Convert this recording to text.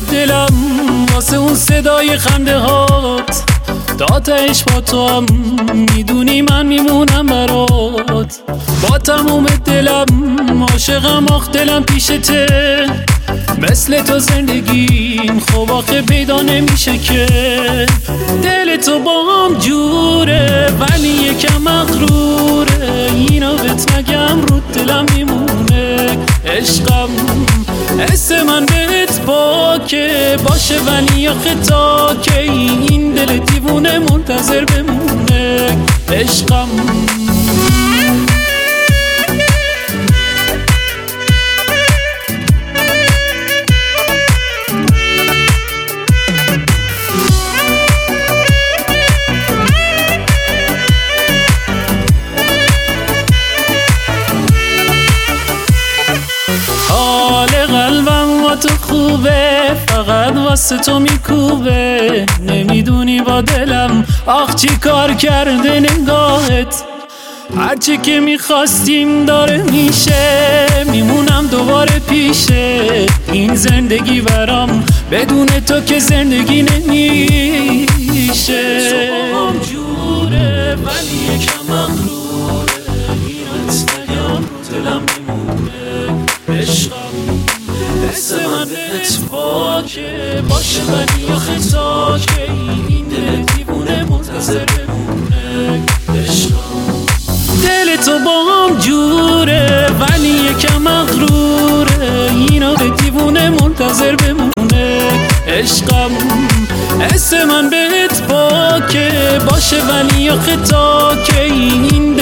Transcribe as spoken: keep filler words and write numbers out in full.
دلم واسه اون صدای خنده هات، تا تهش با تو هم میدونی من میمونم برات. با تموم دلم عاشقم، آخ دلم پیشته، مثل تو زندگیم خب آخه پیدا نمیشه که. دل تو با هم جوره ولی یکم مغروره، اینو بهت نگم رو دلم میمونه. عشقم حس من بهت باکه باشه ولی آخه تا که این دل دیوونه منتظر بمونه. عشقم حال قلبم با تو خوبه، فقط واسه تو میکوبه. نمیدونی با دلم آخ چی کار کرده نگاهت، هرچی که میخواستیم داره میشه، میمونم دوباره پیشه. این زندگی برام بدون تو که زندگی نمیشه. صبحم جوره ولی یکم مغروره، این استگم دلم میمونه. عشقم حس من بهت باکه باشه ولی آخه تا که این دل دیوونه منتظر بمونه. عشقم دل تو با هم جوره ولی یکم مغروره، اینو به دیوونه منتظر بمونه. عشقم حس من بهت باکه باشه ولی آخه تا که این